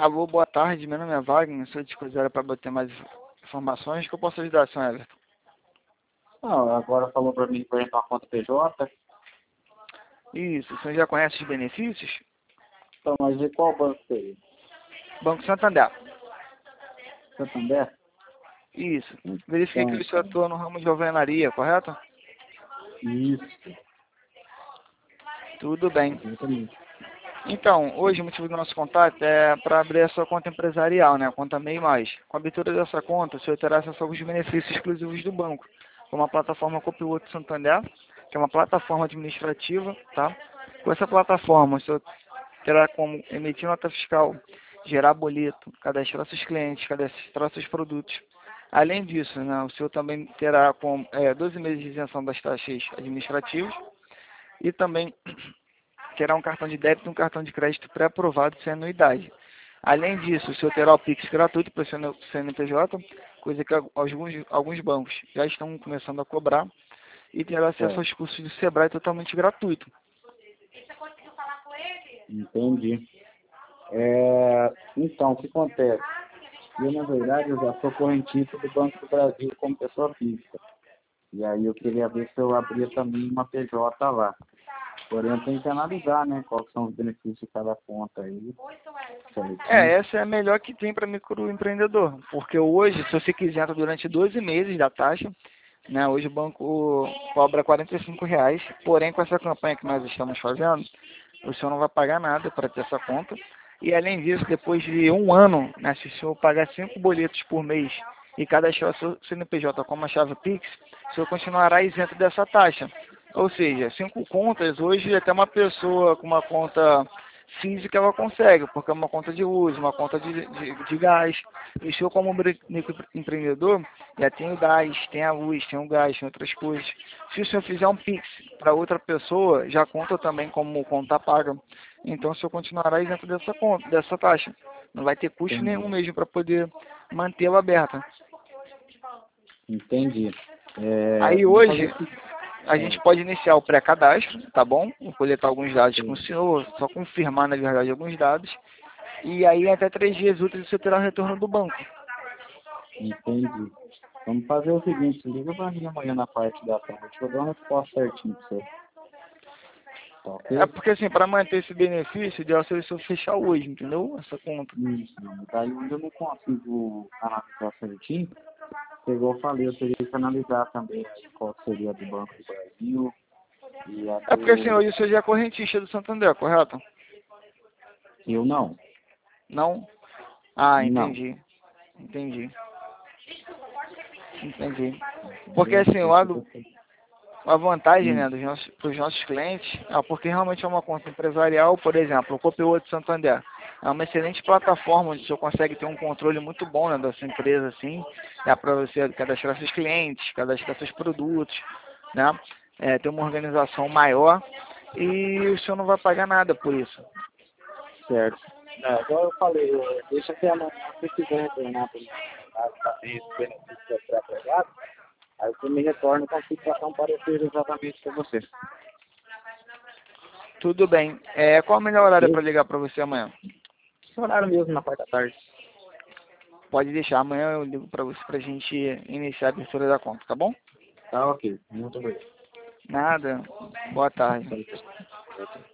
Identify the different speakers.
Speaker 1: Alô, boa tarde, meu nome é Wagner, sou de Cruzeiro para bater mais informações. Que eu posso ajudar, senhor Everton?
Speaker 2: Não, agora falou para mim para entrar uma conta PJ.
Speaker 1: Isso, o senhor já conhece os benefícios?
Speaker 2: Então, mas de qual banco seria?
Speaker 1: Banco Santander.
Speaker 2: Santander?
Speaker 1: Isso. Verifiquei que o senhor atua no ramo de alvenaria, correto?
Speaker 2: Isso.
Speaker 1: Tudo bem.
Speaker 2: Exatamente.
Speaker 1: Então, hoje o motivo do nosso contato é para abrir a sua conta empresarial, né? A conta MEI+. Com a abertura dessa conta, o senhor terá acesso aos benefícios exclusivos do banco, como a plataforma Copiloto Santander, que é uma plataforma administrativa, tá? Com essa plataforma, o senhor terá como emitir nota fiscal, gerar boleto, cadastrar seus clientes, cadastrar seus produtos. Além disso, né, o senhor também terá 12 meses de isenção das taxas administrativas e também terá um cartão de débito e um cartão de crédito pré-aprovado sem anuidade. Além disso, o senhor terá o Pix gratuito para o CNPJ, coisa que alguns bancos já estão começando a cobrar, e terá acesso aos cursos do Sebrae totalmente gratuito.
Speaker 2: Entendi. Então, o que acontece? Eu, na verdade, eu já sou correntista do Banco do Brasil como pessoa física. E aí eu queria ver se eu abria também uma PJ lá. Porém, eu tenho que analisar, né, quais são os benefícios de cada conta aí.
Speaker 1: Essa é a melhor que tem para microempreendedor, porque hoje, se você quiser durante 12 meses da taxa, né, hoje o banco cobra R$ 45, porém com essa campanha que nós estamos fazendo, o senhor não vai pagar nada para ter essa conta. E além disso, depois de um ano, né, se o senhor pagar 5 boletos por mês e cadastrar o seu CNPJ com uma chave Pix, o senhor continuará isento dessa taxa. Ou seja, 5 contas, hoje até uma pessoa com uma conta física ela consegue, porque é uma conta de luz, uma conta de gás. E o senhor como microempreendedor já tem o gás, tem a luz, tem o gás, tem outras coisas. Se o senhor fizer um Pix para outra pessoa, já conta também como conta paga. Então o senhor continuará isento dessa conta, dessa taxa. Não vai ter custo nenhum mesmo para poder mantê-la aberta.
Speaker 2: Entendi.
Speaker 1: Aí hoje a gente pode iniciar o pré-cadastro, tá bom? Vou coletar alguns dados com o senhor, só confirmar na verdade alguns dados. E aí até 3 dias úteis você terá o retorno do banco.
Speaker 2: Entendi. Vamos fazer o seguinte, liga para mim amanhã na parte da tarde, eu dou uma resposta certinho para você. Tá, okay?
Speaker 1: É porque assim, para manter esse benefício, ideal seria se eu fechar hoje, entendeu? Essa conta.
Speaker 2: Isso, daí onde eu não consigo analisar certinho, igual eu falei, eu teria que analisar também qual seria a do Banco do Brasil. E a
Speaker 1: É porque assim,
Speaker 2: do...
Speaker 1: hoje o senhor já é correntista do Santander, correto?
Speaker 2: Eu não.
Speaker 1: Não? Ah,
Speaker 2: Não.
Speaker 1: entendi. Entendi. Porque assim, o lado, a vantagem, né, dos nossos clientes é porque realmente é uma conta empresarial, por exemplo, o Copiloto Santander. É uma excelente plataforma onde o senhor consegue ter um controle muito bom, né, da sua empresa, assim. Dá para você cadastrar seus clientes, cadastrar seus produtos, né? Ter uma organização maior e o senhor não vai pagar nada por isso.
Speaker 2: Certo. Igual eu falei, deixa até amanhã, se quiser retornar para mim, esse benefício para empregado, aí você me retorna com a situação parecer exatamente para você.
Speaker 1: Tudo bem. Qual o melhor horário para ligar para você amanhã?
Speaker 2: Esse horário mesmo, na parte da tarde.
Speaker 1: Pode deixar, amanhã eu ligo para você para a gente iniciar a abertura da conta, tá bom?
Speaker 2: Tá ok, muito obrigado.
Speaker 1: Nada. Boa tarde.
Speaker 2: Tchau, tchau.